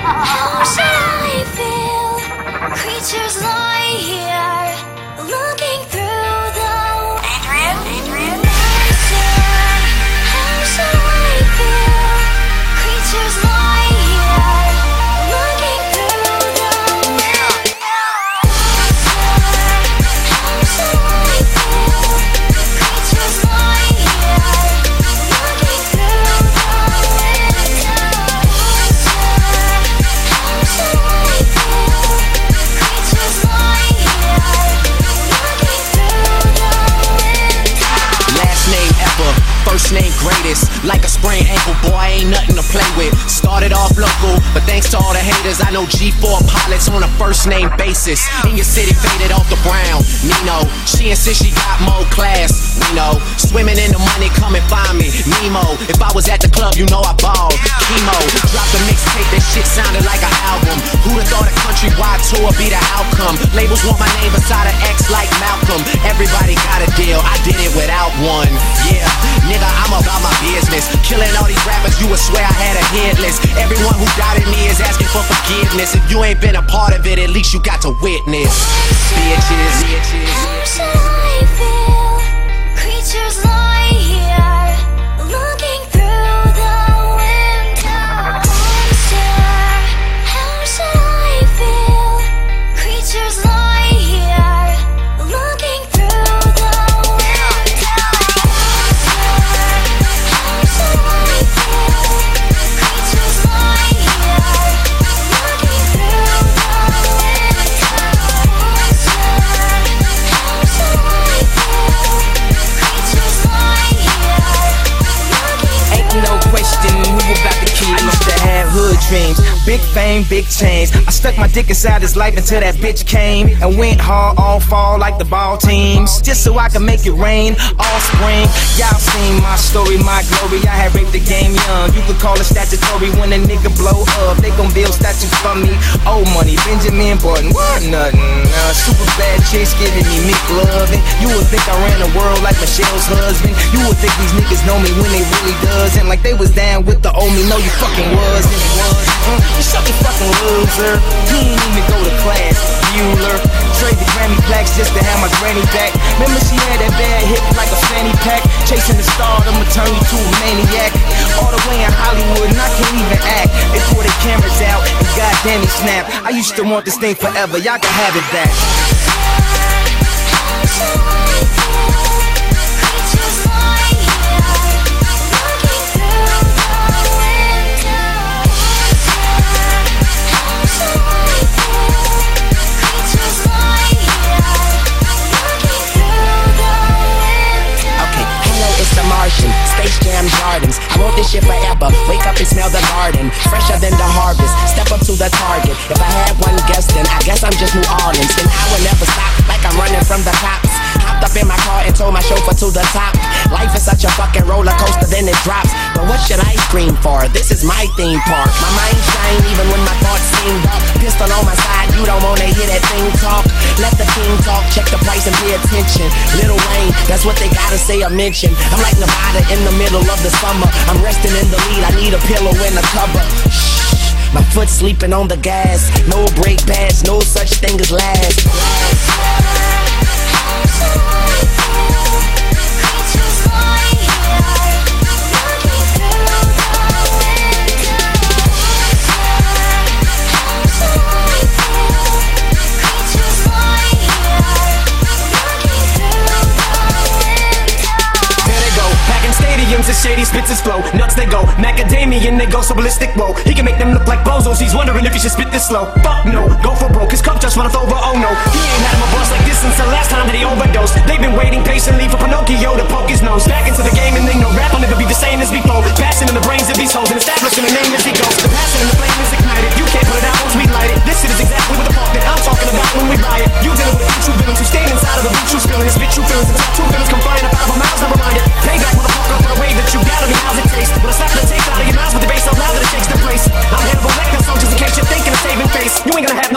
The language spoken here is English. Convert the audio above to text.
How should I feel? Creatures lie here, looking through the Adrian? How should I feel? Creatures lie here, looking through the How should I feel? Creatures lie here, looking through the Last name ever, first name greatest. Like a sprained ankle, boy, ain't nothing to play with. Started off local, but thanks to all the haters, I know G4 pilots on a first name basis. In your city, faded off the brown. Nino, she insists she got more class. We know, swimming in the money, come and find me. Nemo, if I was at the club, you know I balled. Chemo, dropped a mixtape, that shit sounded like an album. Who'da thought a countrywide tour be the outcome? Labels want my name beside an X like Malcolm. Everybody got a deal, I did it without one. Yeah, nigga, I'm about my business. Killing all these rappers, you would swear I had a hit list. Everyone who doubted me is asking for forgiveness. If you ain't been a part of it, at least you got to witness. Bitches. How should I feel? Creatures lie here, looking through the window. How should I feel? Creatures lie here, looking through the window. How should I feel? Creatures lie here, looking through the window. How should I feel? Creatures lie here, looking Ain't no question who about the kid. I used to have hood dreams, big fame, big chains. I stuck my dick inside his life until that bitch came and went hard all fall like the ball teams, just so I could make it rain all spring. Y'all seen my story, my glory. I had raped the game young. You could call it statutory when a nigga blow up. They gon' build statues for me. Old money, Benjamin Button, what nothing. Super bad chicks giving me Mick loving. You would think I ran the world like Michelle's husband. You would think these niggas know me when they really doesn't. Like they was down with the old me. No, you fucking wasn't. You such a fucking loser. You ain't even go to class. Bueller. Trade the Grammy plaques just to have my granny back. Remember she had that bad hip like a fanny pack. Chasing the star, I'ma turn you to a maniac. All the way in Hollywood and I can't even act. They pull their cameras out and goddamn he snap. I used to want this thing forever, y'all can have it back. How should I feel? Creatures lie here, looking through the window. How should I feel? Creatures lie here, looking through the window. Okay, hello, it's the Martian, Space Jam Gardens. I want this shit forever, wake up and smell the garden. Fresher than the harvest, step up to the target. If I had one guess, then I guess I'm just New Orleans. Then I would never stop, like I'm running from the cops. Hopped up in my car and told my chauffeur to the top. Life is such a fucking roller coaster, then it drops. But what should I scream for? This is my theme park. My mind shine even when my thoughts seem dark. Pistol on my side, you don't wanna hear that thing talk. Let the king talk, check the price and pay attention. Lil Wayne, that's what they gotta say or mention. I'm like Nevada in the middle of the summer. I'm resting in the lead, I need a pillow and a cover. Shh, my foot sleeping on the gas. No brake pads, no such thing as last. How should I feel? Creatures lie here, looking through the window. How should I feel? Creatures lie here, looking through the window. There they go, packing stadiums as Shady spits his flow. Nuts they go, macadamian they go so ballistic, whoa. He can make them look like bozos, he's wondering if he should spit this slow. Fuck no, go for broke, his cup just runneth over, oh no. He ain't had him a bust like this since the last time that he overdosed. They've been waiting patiently for Pinocchio to poke his nose. Back into the game and they know rap will never be the same as before. Passing in the brains of these hoes and establishing a name as he goes. The passion and the flame is ignited, you can't put it out once we light it. This shit is exactly what the fuck that I'm talking about when we riot. You dealing with true villains who stand inside of the boot you spilling. Spit true feelings until two villains come flying up out of our mouths, never mind it. Payback motherfucker for the way that you gotta be how's it taste. But I slap the taste out of your mouth with the bass so loud that it shakes the place. I'm Hannibal Lecter, soldiers in case you're thinking of saving face. You ain't gonna have